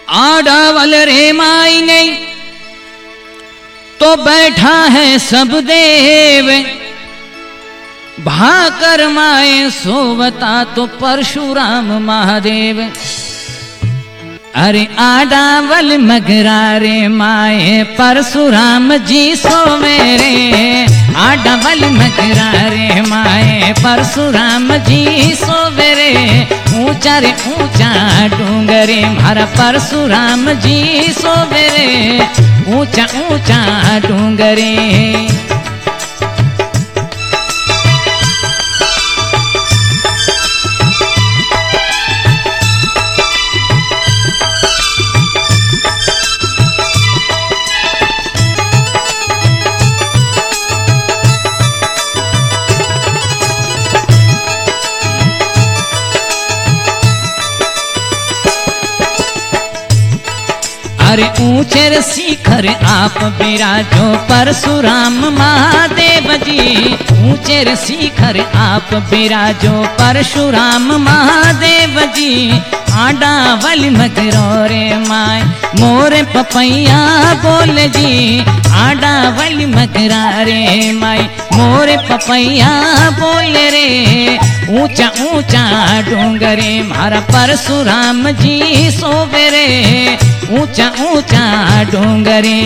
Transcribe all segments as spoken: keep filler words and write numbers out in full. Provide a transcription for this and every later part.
आडावल रे माई ने तो बैठा है सब देव, भाकर माए सोवता तो परशुराम महादेव। अरे आडावल मगरा रे माए परशुराम जी सोवे रे, आडावल मगरा रे माए परशुराम जी सोवे रे। ऊंचा रे ऊंचा डूंगरे मारा परशुराम जी सोवे रे, ऊंचा ऊंचा डूंगरे। अरे ऊंचे शिखर आप विराजो परशुराम महादेव जी, ऊंचे शिखर आप विराजो परशुराम महादेव जी। आडावल मगरो रे माय मोरे पपैया बोल जी, आडावल मगरा रे माय मोरे पपैया बोल रे। ऊंचा ऊंचा डूंगरे मारा परशुराम जी सोवे रे, ऊंचा ऊंचा डूंगरे।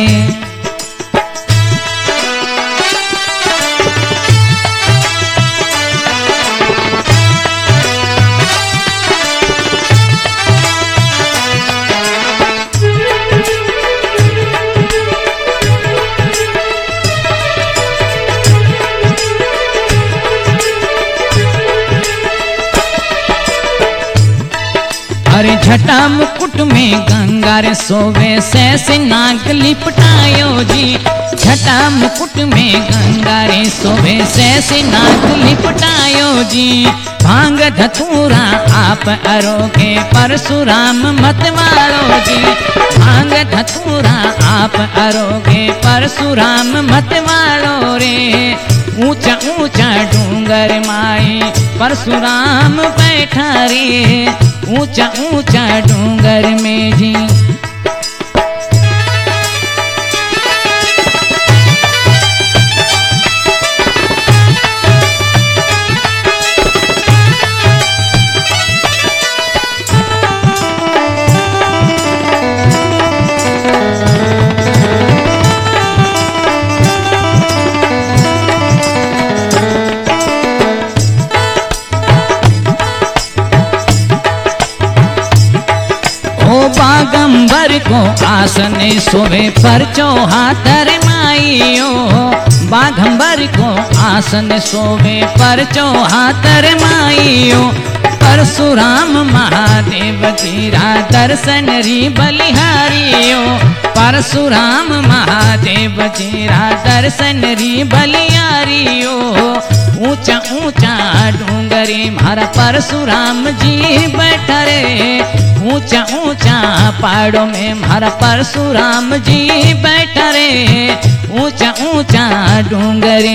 अरे झटा मुकुट में गंगा रे सोवे सैसे नाग लिपटायो जी, झटा मुकुट में गंगा रे सोवे सैसे नाग लिपटायो जी। भांग धतूरा आप अरोगे परशुराम मतवालो जी, भांग धतूरा आप अरोगे परशुराम मतवालो रे। ऊंचा ऊंचा डूंगर माई परशुराम बैठा रे, ऊंचा ऊंचा डूंगर में जी। बागंबर को आसन सोवे परचो हाथर माइयो, बागंबर को आसन सोवे परचो हाथर माइयो। परशुराम महादेव जीरा दर्शन री बलिहारियो, परशुराम महादेव जीरा दर्शन री बलिहारियो। ऊंचा ऊंचा डूंगरे मारा परशुराम जी बैठा रे, ऊंचा ऊंचा पहाड़ों में मारा परशुराम जी बैठा रे, ऊंचा ऊंचा डूंगरे।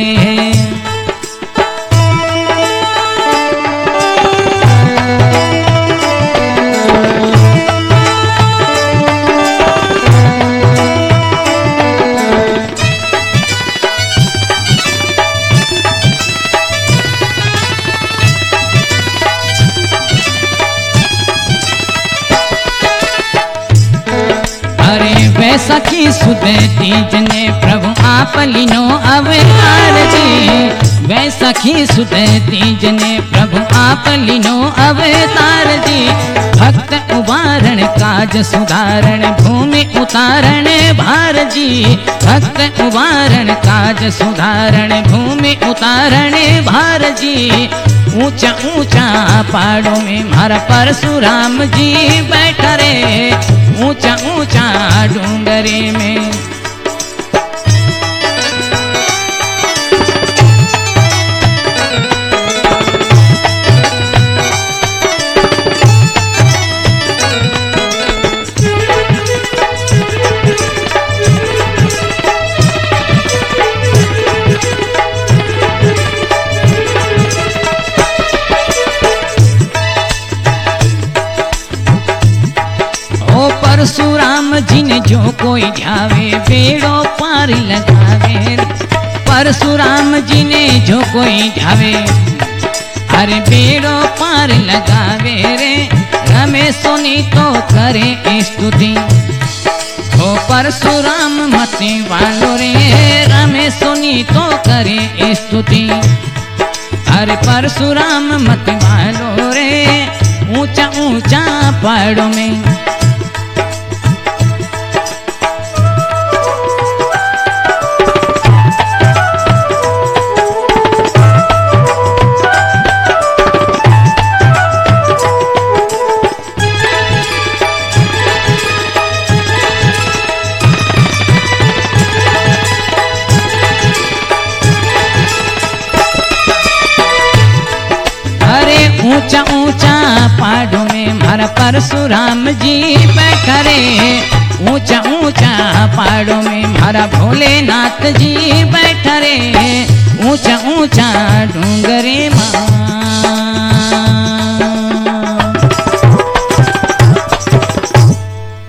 सखी सुदे तीज ने प्रभु आप लीनो अवतार जी, वै सखी सुदे तीज ने प्रभु आप लीनो अवतार जी। भक्त उबारण काज सुधारण भूमि उतारण भार जी, भक्त उबारण काज सुधारण भूमि उतारण भार जी। ऊंचा ऊंचा पहाड़ों में मारा परशुराम जी बैठा रे, ऊंचा ऊंचा डूंगरे में। परशुराम जी ने जो कोई ध्यावे बेड़ो पार लगावे। परशुराम जी ने जो कोई ध्यावे अरे बेड़ो पार लगावे रे। रमे सुनी तो करे स्तुति ओ परशुराम मति वालो रे। रमे सुनी तो करे स्तुति अरे परशुराम मति वालो रे। ऊंचा ऊंचा पहाड़ों में ऊंचा ऊंचा पहाड़ों में मारा परशुराम जी बैठा रे। ऊंचा ऊंचा पहाड़ों में मारा भोलेनाथ जी बैठा रे। ऊंचा